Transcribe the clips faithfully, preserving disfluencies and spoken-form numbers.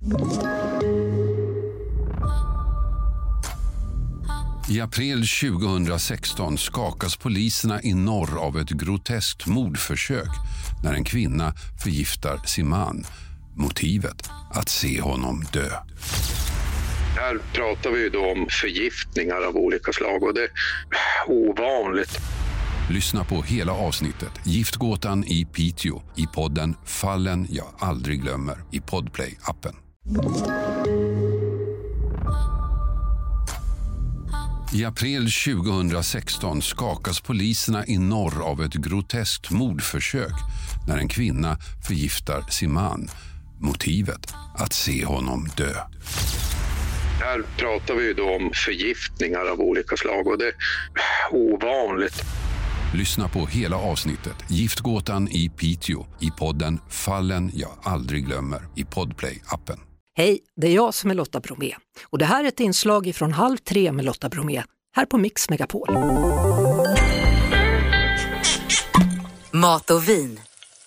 I april tjugohundrasexton skakas poliserna i norr av ett groteskt mordförsök när en kvinna förgiftar sin man. Motivet att se honom dö. Här pratar vi då om förgiftningar av olika slag och det är ovanligt. Lyssna på hela avsnittet Giftgåtan i Piteå i podden Fallen jag aldrig glömmer i Podplay-appen. I april tjugohundrasexton skakas poliserna i norr av ett groteskt mordförsök när en kvinna förgiftar sin man. Motivet att se honom dö. Här pratar vi då om förgiftningar av olika slag och det är ovanligt. Lyssna på hela avsnittet Giftgåtan i Piteå i podden Fallen jag aldrig glömmer i Podplay-appen. Hej, det är jag som är Lotta Bromé och det här är ett inslag från Halv tre med Lotta Bromé här på Mix Megapol. Mat och vin.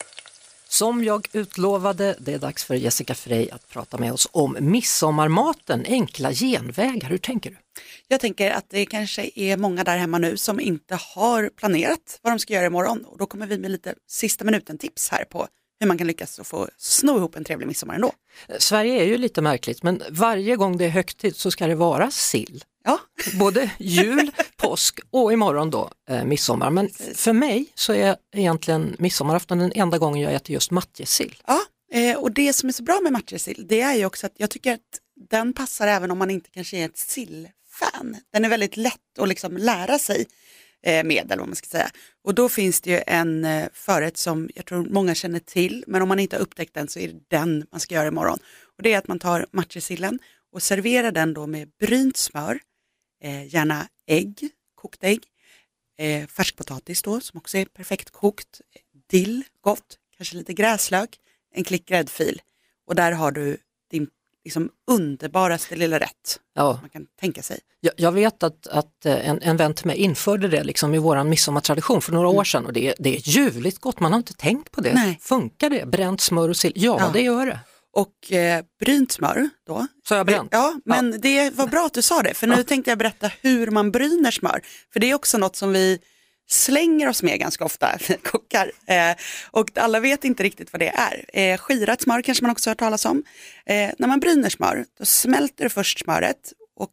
Som jag utlovade, det är dags för Jessica Frey att prata med oss om midsommarmaten, enkla genvägar. Hur tänker du? Jag tänker att det kanske är många där hemma nu som inte har planerat vad de ska göra imorgon. Och då kommer vi med lite sista minuten tips här på hur man kan lyckas och få sno ihop en trevlig midsommar ändå. Sverige är ju lite märkligt, men varje gång det är högtid så ska det vara sill. Ja. Både jul, påsk och imorgon då eh, midsommar. Men Precis. För mig så är egentligen midsommarafton den enda gången jag äter just matjessill. Ja, eh, och det som är så bra med matjessill det är ju också att jag tycker att den passar även om man inte kanske är ett sillfan. Den är väldigt lätt att liksom lära sig eh, med, eller vad man ska säga. Och då finns det ju en eh, förrätt som jag tror många känner till, men om man inte har upptäckt den så är det den man ska göra imorgon. Och det är att man tar matjessillen och serverar den då med brynt smör. Eh, gärna ägg, kokt ägg, eh, färskpotatis då som också är perfekt kokt, dill, gott, kanske lite gräslök, en klick gräddfil och där har du din liksom underbaraste lilla rätt ja. Man kan tänka sig. Jag, jag vet att, att en, en vän till mig införde det liksom i våran midsommartradition för några mm. år sedan och det, det är ljuvligt gott, man har inte tänkt på det. Nej. Funkar det? Bränt smör och sill? Ja, ja. det gör det. Och eh, brynt smör då. Så jag bränt? Ja, men ja. Det var bra att du sa det. För nu ja. tänkte jag berätta hur man bryner smör. För det är också något som vi slänger oss med ganska ofta, vi kockar. Eh, och alla vet inte riktigt vad det är. Eh, skirat smör kanske man också har hört talas om. Eh, när man bryner smör, då smälter det först smöret. Och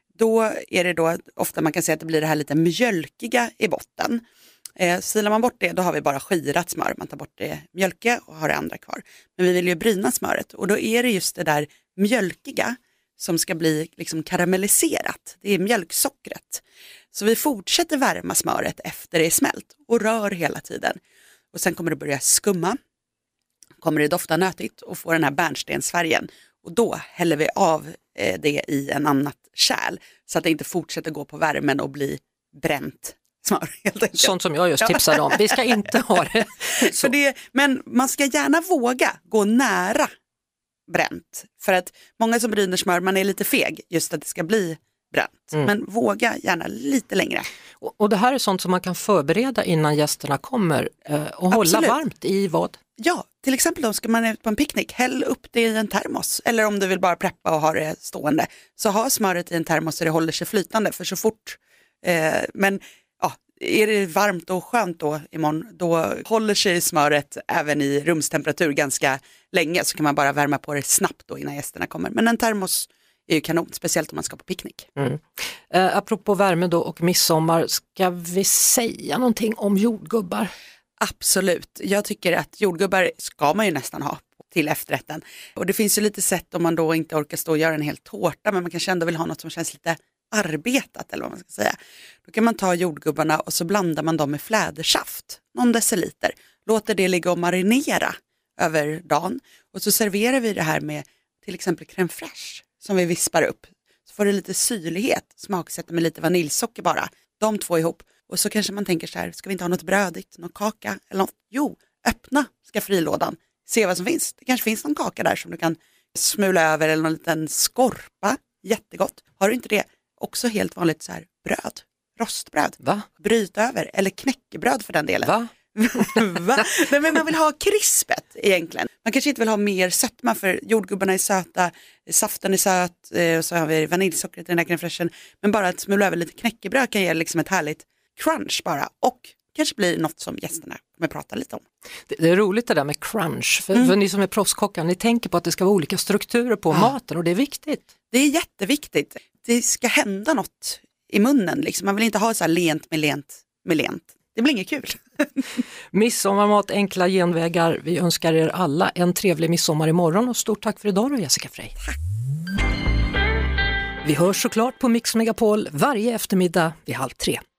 då är det då ofta man kan säga att det blir det här lite mjölkiga i botten. Eh, silar man bort det, då har vi bara skirat smör. Man tar bort det mjölkiga och har det andra kvar. Men vi vill ju bryna smöret. Och då är det just det där mjölkiga som ska bli liksom karamelliserat. Det är mjölksockret. Så vi fortsätter värma smöret efter det är smält. Och rör hela tiden. Och sen kommer det börja skumma. Kommer det dofta nötigt och få den här bärnstensfärgen. Och då häller vi av eh, det i en annat kärl. Så att det inte fortsätter gå på värmen och bli bränt. Smör, helt enkelt. Sånt som jag just tipsade om. Vi ska inte ha det. För det. Men man ska gärna våga gå nära bränt. För att många som bryner smör, man är lite feg just att det ska bli bränt. Mm. Men våga gärna lite längre. Och, och det här är sånt som man kan förbereda innan gästerna kommer eh, och hålla Absolut. Varmt i vad? Ja, till exempel då ska man ut på en picknick, häll upp det i en termos. Eller om du vill bara preppa och ha det stående. Så ha smöret i en termos så det håller sig flytande. För så fort, eh, men ja, är det varmt och skönt då imorgon, då håller sig smöret även i rumstemperatur ganska länge. Så kan man bara värma på det snabbt då innan gästerna kommer. Men en termos är ju kanon, speciellt om man ska på picknick. Mm. Eh, apropå värme då och midsommar, ska vi säga någonting om jordgubbar? Absolut. Jag tycker att jordgubbar ska man ju nästan ha till efterrätten. Och det finns ju lite sätt om man då inte orkar stå och göra en hel tårta, men man kanske ändå vill ha något som känns lite arbetat eller vad man ska säga. Då kan man ta jordgubbarna och så blandar man dem med flädersaft, någon deciliter. Låter det ligga och marinera över dagen. Och så serverar vi det här med till exempel crème fraîche som vi vispar upp. Så får det lite syrlighet, smaksätter med lite vaniljsocker bara. De två ihop. Och så kanske man tänker så här, ska vi inte ha något brödigt, någon kaka eller något? Jo, öppna skaffrilådan, se vad som finns. Det kanske finns någon kaka där som du kan smula över eller någon liten skorpa. Jättegott. Har du inte det, också helt vanligt så här bröd, rostbröd. Va? Bryt över, eller knäckebröd för den delen. Va? Va? Nej, men man vill ha krispet egentligen. Man kanske inte vill ha mer sötma för jordgubbarna är söta, saften är söt och så har vi vaniljsockret i den här crème fraîchen. Men bara att smula över lite knäckebröd kan ge liksom ett härligt crunch bara och kanske blir något som gästerna kommer prata lite om. Det, det är roligt det där med crunch, för, Mm. för ni som är proffskockar, ni tänker på att det ska vara olika strukturer på Ja. maten och det är viktigt. Det är jätteviktigt. Det ska hända något i munnen. Liksom. Man vill inte ha så här lent med lent med lent. Det blir inget kul. Midsommarmat, enkla genvägar. Vi önskar er alla en trevlig midsommar imorgon och stort tack för idag då, Jessica Frey. Tack. Vi hörs såklart på Mix Megapol varje eftermiddag vid halv tre.